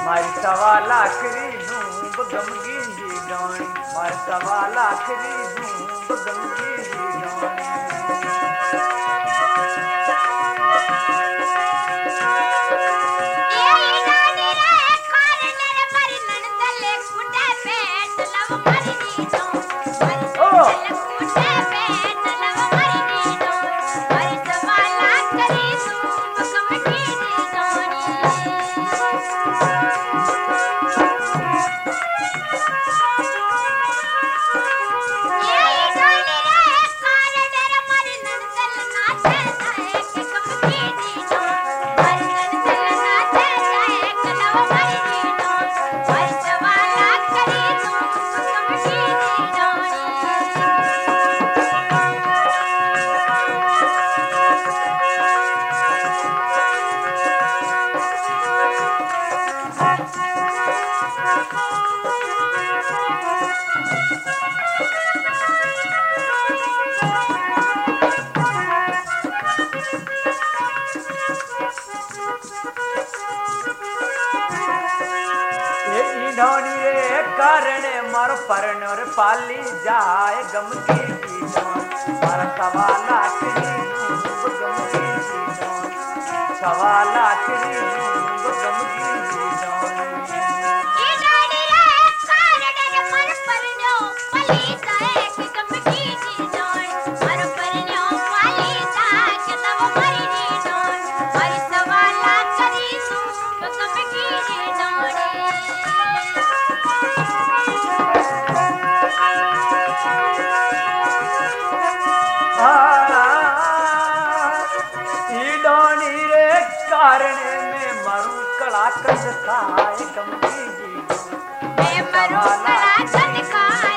मारी सवा लाखरी धूम गमगी जी डोनी मारी सवा लाखरी धूम गमगी जी डोनी ढोनी रे कारण मारो परनो रे पाली जाए गमगी जी डोनी मारा सवा लाखरी धूम गमगी जी डोनी सवा लाखरी धूम गमगी जी डोनी कारण में मरू कला कस खाए गमगी जी मैं मरू कला कस खाए